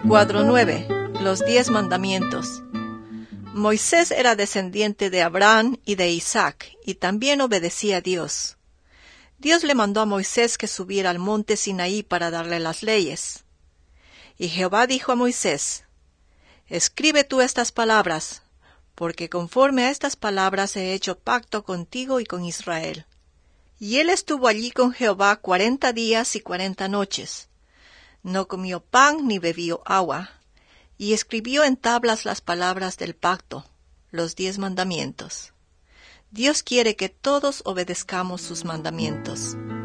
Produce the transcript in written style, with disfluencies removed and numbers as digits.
Cuadro 9. Los 10 mandamientos. Moisés era descendiente de Abraham y de Isaac, y también obedecía a Dios. Dios le mandó a Moisés que subiera al monte Sinaí para darle las leyes. Y Jehová dijo a Moisés: Escribe tú estas palabras, porque conforme a estas palabras he hecho pacto contigo y con Israel. Y él estuvo allí con Jehová 40 días y 40 noches. No comió pan ni bebió agua, y escribió en tablas las palabras del pacto, los 10 mandamientos. Dios quiere que todos obedezcamos sus mandamientos.